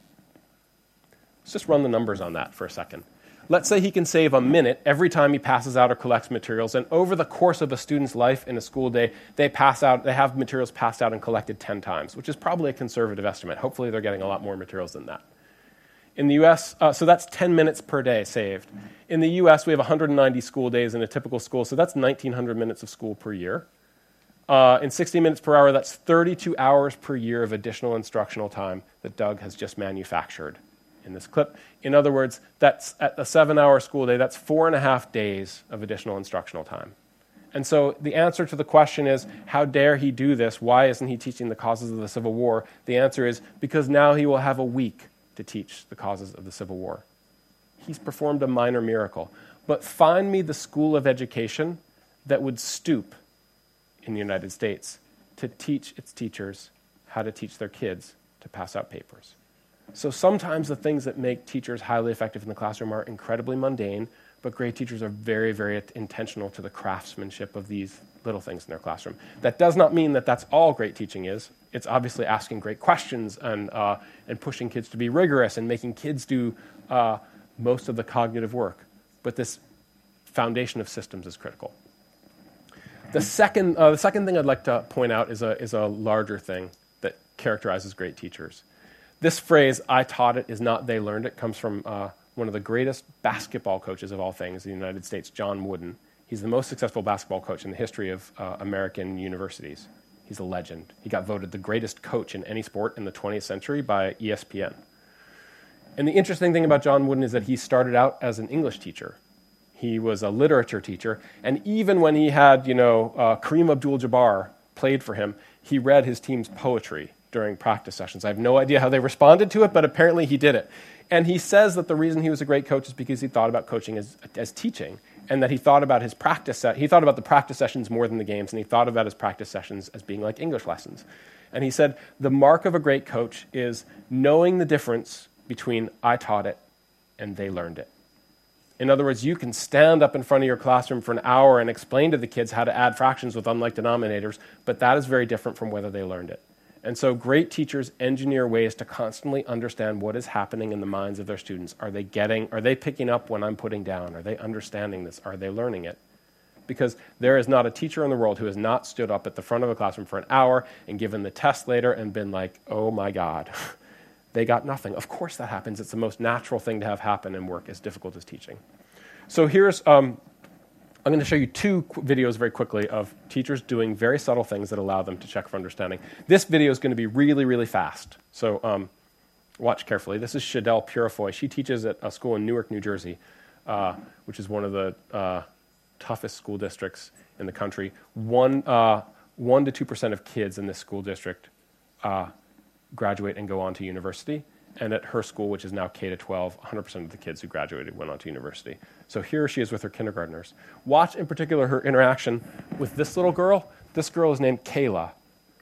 Let's just run the numbers on that for a second. Let's say he can save a minute every time he passes out or collects materials, and over the course of a student's life in a school day, they pass out, they have materials passed out and collected ten times, which is probably a conservative estimate. Hopefully they're getting a lot more materials than that. In the U S, uh, so that's ten minutes per day saved. In the U S, we have one hundred ninety school days in a typical school, so that's nineteen hundred minutes of school per year. Uh, in sixty minutes per hour, that's thirty-two hours per year of additional instructional time that Doug has just manufactured in this clip. In other words, that's at a seven-hour school day, that's four and a half days of additional instructional time. And so the answer to the question is, how dare he do this? Why isn't he teaching the causes of the Civil War? The answer is, because now he will have a week to teach the causes of the Civil War. He's performed a minor miracle. But find me the school of education that would stoop in the United States to teach its teachers how to teach their kids to pass out papers. So sometimes the things that make teachers highly effective in the classroom are incredibly mundane, but great teachers are very, very intentional to the craftsmanship of these little things in their classroom. That does not mean that that's all great teaching is. It's obviously asking great questions and, uh, and pushing kids to be rigorous and making kids do uh, most of the cognitive work. But this foundation of systems is critical. The second, uh, the second thing I'd like to point out is a, is a larger thing that characterizes great teachers. This phrase, I taught it, is not they learned it, comes from uh, one of the greatest basketball coaches of all things in the United States, John Wooden. He's the most successful basketball coach in the history of uh, American universities. He's a legend. He got voted the greatest coach in any sport in the twentieth century by E S P N. And the interesting thing about John Wooden is that he started out as an English teacher. He was a literature teacher, and even when he had, you know, uh, Kareem Abdul-Jabbar played for him, he read his team's poetry during practice sessions. I have no idea how they responded to it, but apparently he did it. And he says that the reason he was a great coach is because he thought about coaching as, as teaching, and that he thought about his practice set, he thought about the practice sessions more than the games, and he thought about his practice sessions as being like English lessons. And he said, the mark of a great coach is knowing the difference between I taught it and they learned it. In other words, you can stand up in front of your classroom for an hour and explain to the kids how to add fractions with unlike denominators, but that is very different from whether they learned it. And so great teachers engineer ways to constantly understand what is happening in the minds of their students. Are they getting, are they picking up when I'm putting down? Are they understanding this? Are they learning it? Because there is not a teacher in the world who has not stood up at the front of a classroom for an hour and given the test later and been like, oh my God, they got nothing. Of course that happens. It's the most natural thing to have happen in work, as difficult as teaching. So here's, um, I'm going to show you two qu- videos very quickly of teachers doing very subtle things that allow them to check for understanding. This video is going to be really, really fast. So um, watch carefully. This is Shadell Purifoy. She teaches at a school in Newark, New Jersey, uh, which is one of the uh, toughest school districts in the country. One, uh, one to two percent of kids in this school district uh, graduate and go on to university. And at her school, which is now K to twelve, one hundred percent of the kids who graduated went on to university. So here she is with her kindergartners. Watch in particular her interaction with this little girl. This girl is named Kayla.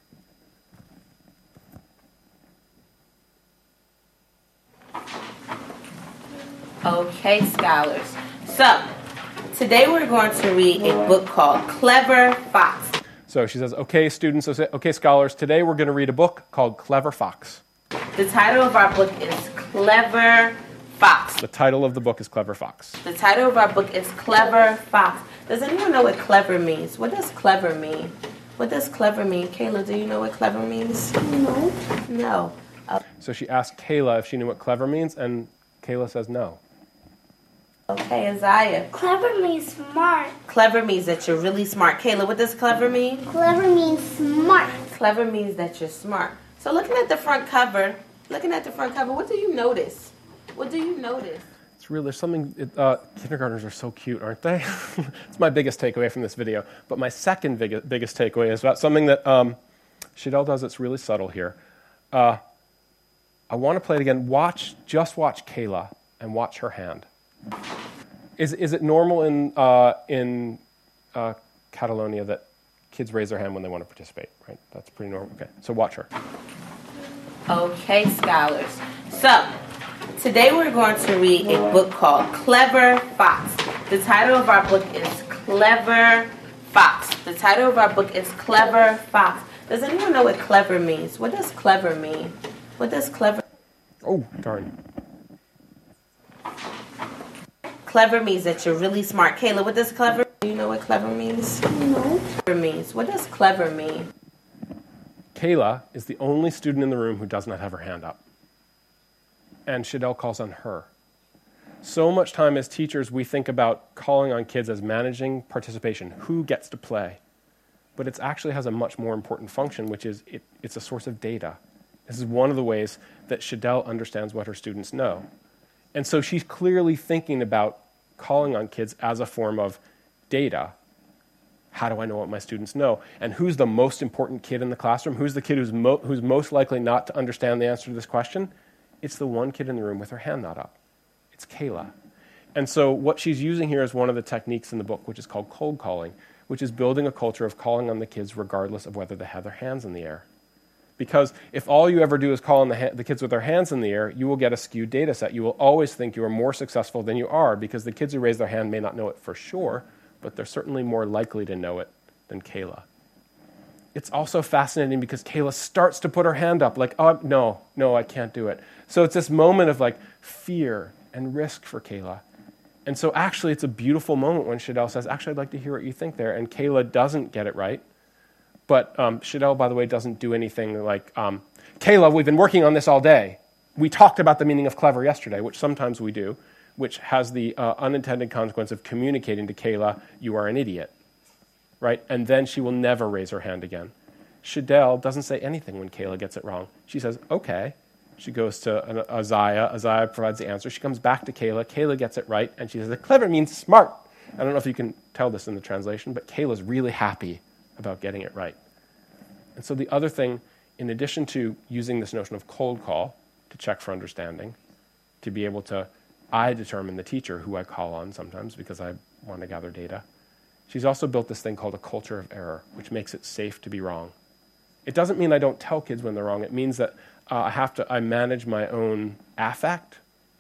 Okay, scholars. So, today we're going to read a book called Clever Fox. So she says, okay, students, okay, scholars, today we're going to read a book called Clever Fox. The title of our book is Clever Fox. The title of the book is Clever Fox. The title of our book is Clever Fox. Does anyone know what clever means? What does clever mean? What does clever mean? Kayla, do you know what clever means? No. No. Uh, so she asked Kayla if she knew what clever means, and Kayla says no. Okay, Isaiah. Clever means smart. Clever means that you're really smart. Kayla, what does clever mean? Clever means smart. Clever means that you're smart. So looking at the front cover, looking at the front cover, what do you notice? What do you notice? It's real. There's something. It, uh, kindergartners are so cute, aren't they? It's my biggest takeaway from this video. But my second big, biggest takeaway is about something that um, Shadell does that's really subtle here. Uh, I want to play it again. Watch, just watch Kayla and watch her hand. Is is it normal in uh, in uh, Catalonia that kids raise their hand when they want to participate? Right. That's pretty normal. Okay. So watch her. Okay, scholars. So. Today we're going to read a book called Clever Fox. The title of our book is Clever Fox. The title of our book is Clever Fox. Does anyone know what clever means? What does clever mean? What does clever... Oh, darn. Clever means that you're really smart. Kayla, what does clever... Do you know what clever means? No. Clever means. What does clever mean? Kayla is the only student in the room who does not have her hand up. And Shadell calls on her. So much time as teachers, we think about calling on kids as managing participation, who gets to play. But it actually has a much more important function, which is it, it's a source of data. This is one of the ways that Shadell understands what her students know. And so she's clearly thinking about calling on kids as a form of data. How do I know what my students know? And who's the most important kid in the classroom? Who's the kid who's, mo- who's most likely not to understand the answer to this question? It's the one kid in the room with her hand not up. It's Kayla. And so what she's using here is one of the techniques in the book, which is called cold calling, which is building a culture of calling on the kids regardless of whether they have their hands in the air. Because if all you ever do is call on the, ha- the kids with their hands in the air, you will get a skewed data set. You will always think you are more successful than you are because the kids who raise their hand may not know it for sure, but they're certainly more likely to know it than Kayla. It's also fascinating because Kayla starts to put her hand up like, oh, no, no, I can't do it. So it's this moment of like fear and risk for Kayla. And so actually it's a beautiful moment when Shadell says, actually, I'd like to hear what you think there. And Kayla doesn't get it right. But um, Shadell, by the way, doesn't do anything like, um, Kayla, we've been working on this all day. We talked about the meaning of clever yesterday, which sometimes we do, which has the uh, unintended consequence of communicating to Kayla, you are an idiot. Right? And then she will never raise her hand again. Shadell doesn't say anything when Kayla gets it wrong. She says, okay. She goes to Isaiah. Isaiah provides the answer. She comes back to Kayla. Kayla gets it right. And she says, clever means smart. I don't know if you can tell this in the translation, but Kayla's really happy about getting it right. And so the other thing, in addition to using this notion of cold call to check for understanding, to be able to, I determine the teacher who I call on sometimes because I want to gather data. She's also built this thing called a culture of error, which makes it safe to be wrong. It doesn't mean I don't tell kids when they're wrong. It means that uh, I have to, I manage my own affect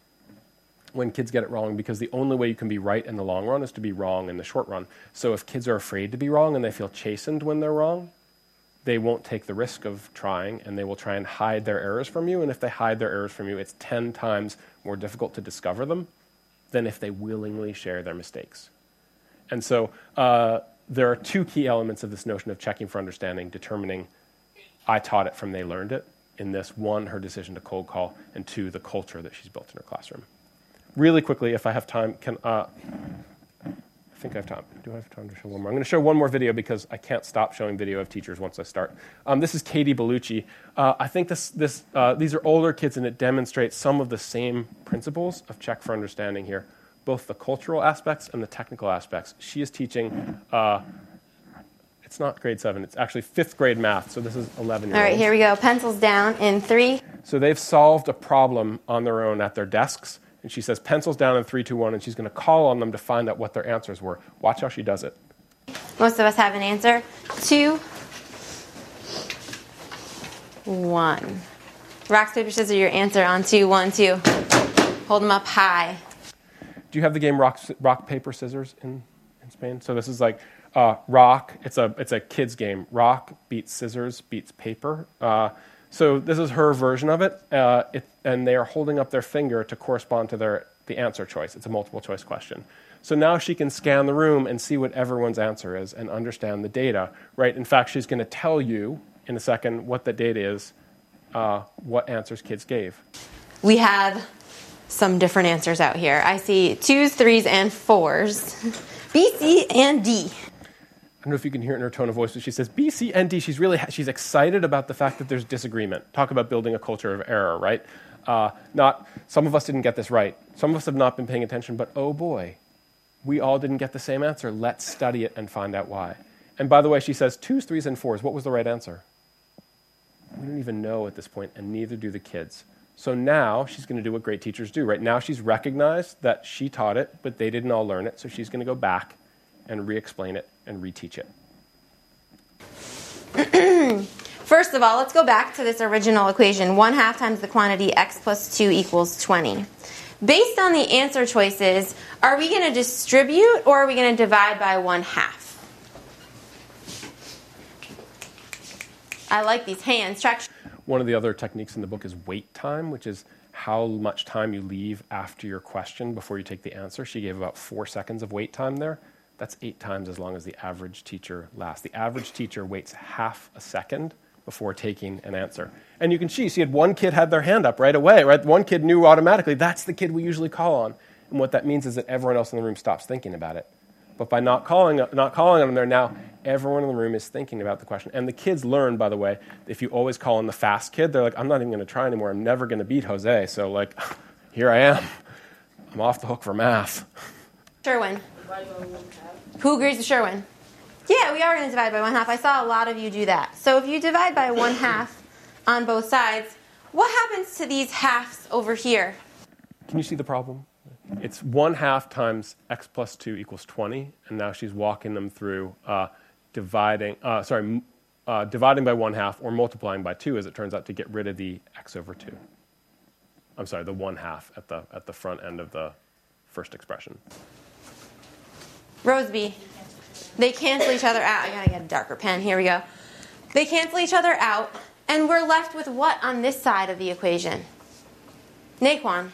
when kids get it wrong, because the only way you can be right in the long run is to be wrong in the short run. So if kids are afraid to be wrong and they feel chastened when they're wrong, they won't take the risk of trying, and they will try and hide their errors from you. And if they hide their errors from you, it's ten times more difficult to discover them than if they willingly share their mistakes. And so uh, there are two key elements of this notion of checking for understanding, determining I taught it from they learned it, in this: one, her decision to cold call, and two, the culture that she's built in her classroom. Really quickly, if I have time, can uh, I think I have time. Do I have time to show one more? I'm going to show one more video because I can't stop showing video of teachers once I start. Um, this is Katie Bellucci. Uh, I think this, this, uh, these are older kids, and it demonstrates some of the same principles of check for understanding here, both the cultural aspects and the technical aspects. She is teaching, uh, it's not grade seven, it's actually fifth grade math, so this is eleven-year-olds. All right, here we go. Pencils down in three. So they've solved a problem on their own at their desks, and she says pencils down in three, two, one, and she's going to call on them to find out what their answers were. Watch how she does it. Most of us have an answer. Two, one. Rock, paper, scissors, your answer on two, one, two. Hold them up high. Do you have the game rock, rock paper, scissors in, in Spain? So this is like uh, rock. It's a it's a kid's game. Rock beats scissors beats paper. Uh, so this is her version of it, uh, it, and they are holding up their finger to correspond to their the answer choice. It's a multiple choice question. So now she can scan the room and see what everyone's answer is and understand the data, right? In fact, she's going to tell you in a second what the data is, uh, what answers kids gave. We have some different answers out here. I see twos, threes, and fours. B, C, and D. I don't know if you can hear it in her tone of voice, but she says B, C, and D. She's really she's excited about the fact that there's disagreement. Talk about building a culture of error, right? Uh, not some of us didn't get this right. Some of us have not been paying attention, but oh boy, we all didn't get the same answer. Let's study it and find out why. And by the way, she says twos, threes, and fours. What was the right answer? We don't even know at this point, and neither do the kids. So now she's going to do what great teachers do, right? Now she's recognized that she taught it, but they didn't all learn it, so she's going to go back and re-explain it and reteach it. First of all, let's go back to this original equation. one half times the quantity x plus two equals twenty. Based on the answer choices, are we going to distribute or are we going to divide by one half? I like these hands. Track. One of the other techniques in the book is wait time, which is how much time you leave after your question before you take the answer. She gave about four seconds of wait time there. That's eight times as long as the average teacher lasts. The average teacher waits half a second before taking an answer. And you can see, she had one kid had their hand up right away, right? One kid knew automatically, that's the kid we usually call on. And what that means is that everyone else in the room stops thinking about it. But by not calling, not calling on them there now, everyone in the room is thinking about the question. And the kids learn, by the way, if you always call on the fast kid, they're like, I'm not even going to try anymore. I'm never going to beat Jose. So, like, here I am. I'm off the hook for math. Sherwin. Who agrees with Sherwin? Yeah, we are going to divide by one half. I saw a lot of you do that. So if you divide by one half on both sides, what happens to these halves over here? Can you see the problem? It's one half times x plus two equals twenty, and now she's walking them through uh, dividing, uh, sorry, uh, dividing by one half or multiplying by two, as it turns out, to get rid of the x over two. I'm sorry, the one half at the at the front end of the first expression. Roseby, they cancel each other out. I gotta get a darker pen. Here we go. They cancel each other out, and we're left with what on this side of the equation? Naquan.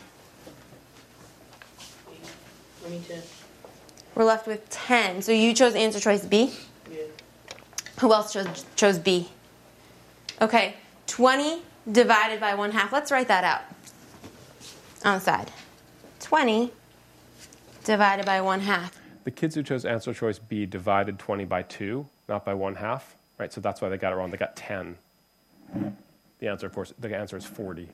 We're left with ten. So you chose answer choice B? Yeah. Who else chose, chose B? Okay, twenty divided by one half. Let's write that out on the side. twenty divided by one half. The kids who chose answer choice B divided twenty by two, not by one half, right? So that's why they got it wrong. They got ten. The answer, of course, the answer is forty.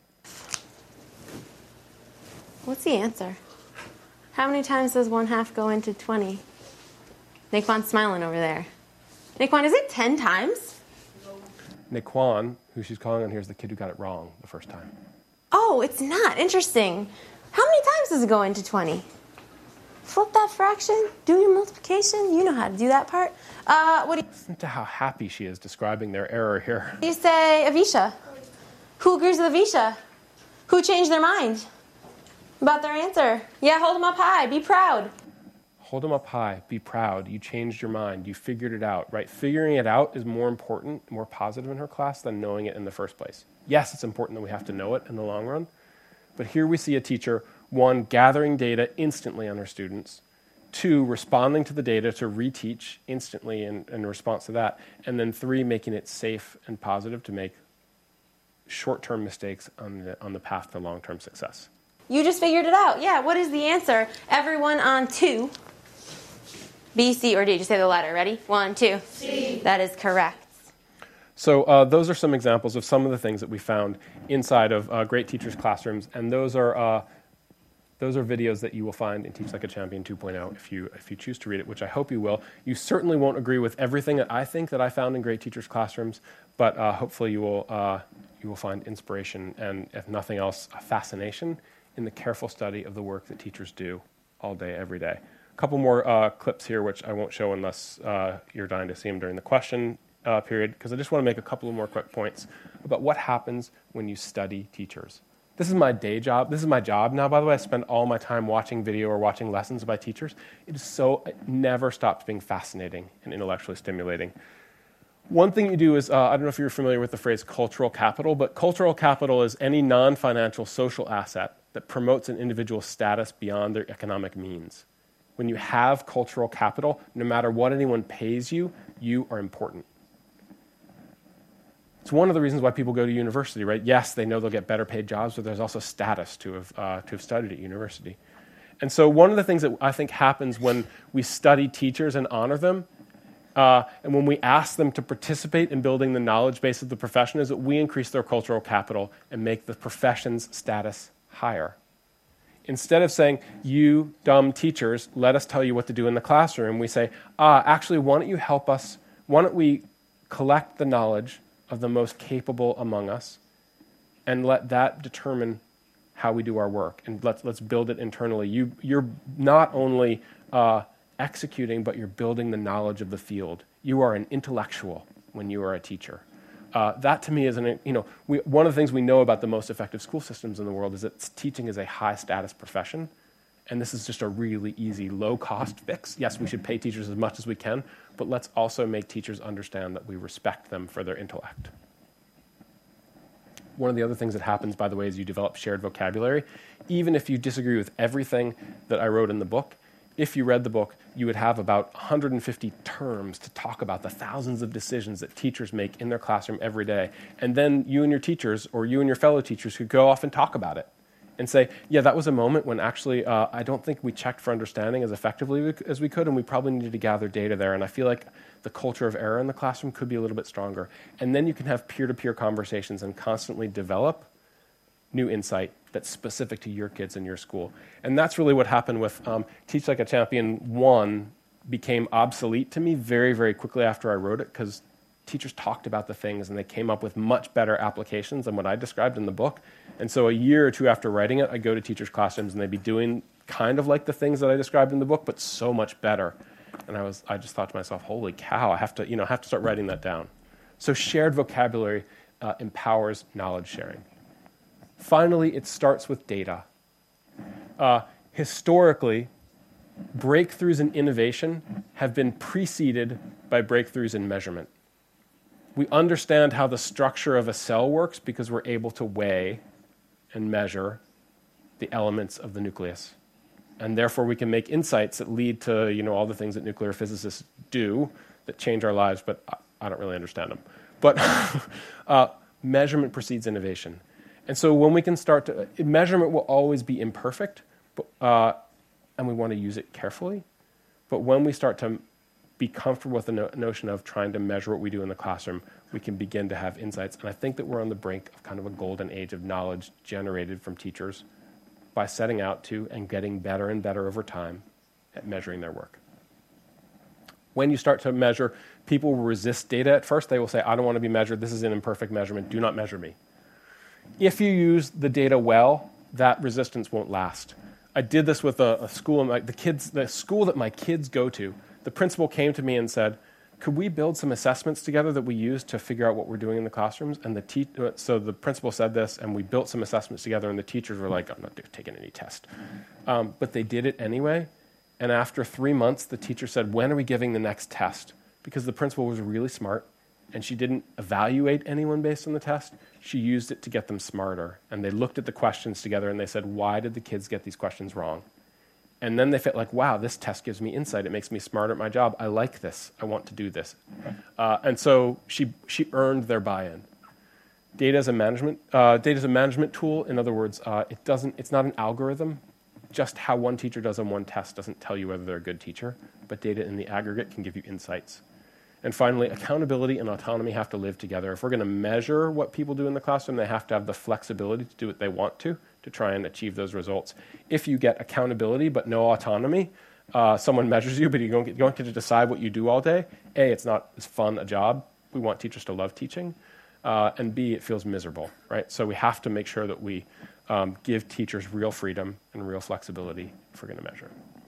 What's the answer? How many times does one half go into twenty? Naquan's smiling over there. Naquan, is it ten times? Naquan, who she's calling on here, is the kid who got it wrong the first time. Oh, it's not. Interesting. How many times does it go into twenty? Flip that fraction, do your multiplication. You know how to do that part. Uh, what do you... Listen to how happy she is describing their error here. You say Avisha. Who agrees with Avisha? Who changed their mind about their answer? Yeah, hold them up high. Be proud. Hold them up high. Be proud. You changed your mind. You figured it out, right? Figuring it out is more important, more positive in her class than knowing it in the first place. Yes, it's important that we have to know it in the long run. But here we see a teacher, one, gathering data instantly on her students, two, responding to the data to reteach instantly in, in response to that, and then three, making it safe and positive to make short-term mistakes on the, on the path to long-term success. You just figured it out. Yeah, what is the answer? Everyone on two. B, C, or D? Just say the letter. Ready? One, two. C. That is correct. So uh, those are some examples of some of the things that we found inside of uh, Great Teachers Classrooms, and those are uh, those are videos that you will find in Teach Like a Champion two point oh if you if you choose to read it, which I hope you will. You certainly won't agree with everything that I think that I found in Great Teachers Classrooms, but uh, hopefully you will uh, you will find inspiration and, if nothing else, a fascination in the careful study of the work that teachers do all day, every day. A couple more uh, clips here, which I won't show unless uh, you're dying to see them during the question uh, period, because I just want to make a couple of more quick points about what happens when you study teachers. This is my day job. This is my job now, by the way. I spend all my time watching video or watching lessons by teachers. It is so, it never stops being fascinating and intellectually stimulating. One thing you do is, uh, I don't know if you're familiar with the phrase cultural capital, but cultural capital is any non-financial social asset that promotes an individual's status beyond their economic means. When you have cultural capital, no matter what anyone pays you, you are important. It's one of the reasons why people go to university, right? Yes, they know they'll get better paid jobs, but there's also status to have, uh, to have studied at university. And so one of the things that I think happens when we study teachers and honor them, uh, and when we ask them to participate in building the knowledge base of the profession, is that we increase their cultural capital and make the profession's status higher. Instead of saying, you dumb teachers, let us tell you what to do in the classroom, we say, ah, actually, why don't you help us, why don't we collect the knowledge of the most capable among us and let that determine how we do our work, and let's let's build it internally. You, you're not only uh, executing, but you're building the knowledge of the field. You are an intellectual when you are a teacher. Uh, that to me is an, you know, we, one of the things we know about the most effective school systems in the world is that teaching is a high status profession, and this is just a really easy, low cost fix. Yes, we should pay teachers as much as we can, but let's also make teachers understand that we respect them for their intellect. One of the other things that happens, by the way, is you develop shared vocabulary. Even if you disagree with everything that I wrote in the book, if you read the book, you would have about one hundred fifty terms to talk about the thousands of decisions that teachers make in their classroom every day. And then you and your teachers, or you and your fellow teachers, could go off and talk about it and say, yeah, that was a moment when actually uh, I don't think we checked for understanding as effectively as we could, and we probably needed to gather data there. And I feel like the culture of error in the classroom could be a little bit stronger. And then you can have peer-to-peer conversations and constantly develop new insight that's specific to your kids and your school. And that's really what happened with um, Teach Like a Champion one became obsolete to me very, very quickly after I wrote it, because teachers talked about the things and they came up with much better applications than what I described in the book. And so a year or two after writing it, I'd go to teachers' classrooms and they'd be doing kind of like the things that I described in the book, but so much better. And I was, I just thought to myself, holy cow, I have to, you know, have to start writing that down. So shared vocabulary uh, empowers knowledge sharing. Finally, it starts with data. Uh, historically, breakthroughs in innovation have been preceded by breakthroughs in measurement. We understand how the structure of a cell works because we're able to weigh and measure the elements of the nucleus. And therefore, we can make insights that lead to, you know, all the things that nuclear physicists do that change our lives, but I, I don't really understand them. But uh, measurement precedes innovation. And so when we can start to, measurement will always be imperfect, but, uh, and we want to use it carefully. But when we start to be comfortable with the no- notion of trying to measure what we do in the classroom, we can begin to have insights. And I think that we're on the brink of kind of a golden age of knowledge generated from teachers by setting out to and getting better and better over time at measuring their work. When you start to measure, people will resist data at first. They will say, I don't want to be measured. This is an imperfect measurement. Do not measure me. If you use the data well, that resistance won't last. I did this with a, a school, my, the kids, the school that my kids go to. The principal came to me and said, could we build some assessments together that we use to figure out what we're doing in the classrooms? And the te- so the principal said this, and we built some assessments together, and the teachers were like, I'm not taking any test. Um, but they did it anyway. And after three months, the teacher said, when are we giving the next test? Because the principal was really smart, and she didn't evaluate anyone based on the test. She used it to get them smarter. And they looked at the questions together, and they said, why did the kids get these questions wrong? And then they felt like, wow, this test gives me insight. It makes me smarter at my job. I like this. I want to do this. Uh, and so she she earned their buy-in. Data is a management uh, data is a management tool. In other words, uh, it doesn't. It's not an algorithm. Just how one teacher does on one test doesn't tell you whether they're a good teacher. But data in the aggregate can give you insights. And finally, accountability and autonomy have to live together. If we're going to measure what people do in the classroom, they have to have the flexibility to do what they want to, to try and achieve those results. If you get accountability but no autonomy, uh, someone measures you, but you don't, get, you don't get to decide what you do all day, A, it's not as fun a job. We want teachers to love teaching. Uh, and B, it feels miserable, right? So we have to make sure that we um, give teachers real freedom and real flexibility if we're going to measure.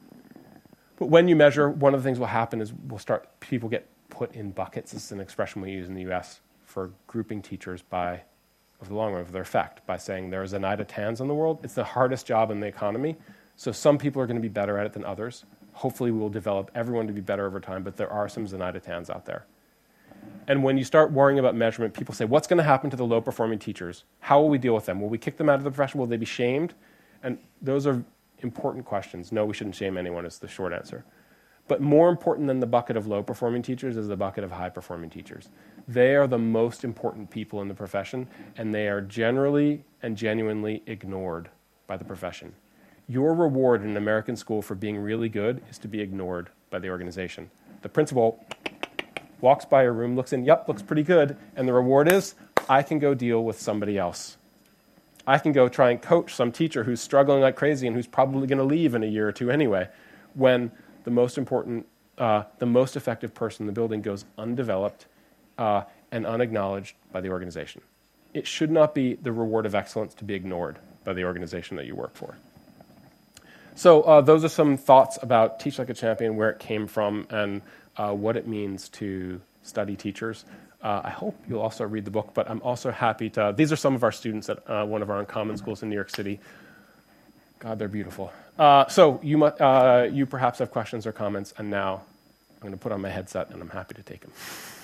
But when you measure, one of the things will happen is we'll start, people get put in buckets. This is an expression we use in the U S for grouping teachers by, over the long run, of their effect, by saying there are Zenaida Tans in the world. It's the hardest job in the economy, so some people are going to be better at it than others. Hopefully we will develop everyone to be better over time, but there are some Zenaida Tans out there. And when you start worrying about measurement, people say, what's going to happen to the low-performing teachers? How will we deal with them? Will we kick them out of the profession? Will they be shamed? And those are important questions. No, we shouldn't shame anyone is the short answer. But more important than the bucket of low-performing teachers is the bucket of high-performing teachers. They are the most important people in the profession, and they are generally and genuinely ignored by the profession. Your reward in an American school for being really good is to be ignored by the organization. The principal walks by your room, looks in, yep, looks pretty good, and the reward is, I can go deal with somebody else. I can go try and coach some teacher who's struggling like crazy and who's probably going to leave in a year or two anyway, when the most important, uh, the most effective person in the building goes undeveloped uh, and unacknowledged by the organization. It should not be the reward of excellence to be ignored by the organization that you work for. So uh, those are some thoughts about Teach Like a Champion, where it came from, and uh, what it means to study teachers. Uh, I hope you'll also read the book, but I'm also happy to... These are some of our students at uh, one of our Uncommon schools in New York City. God, they're beautiful. Uh, so you, mu- uh, you perhaps have questions or comments, and now I'm going to put on my headset, and I'm happy to take them.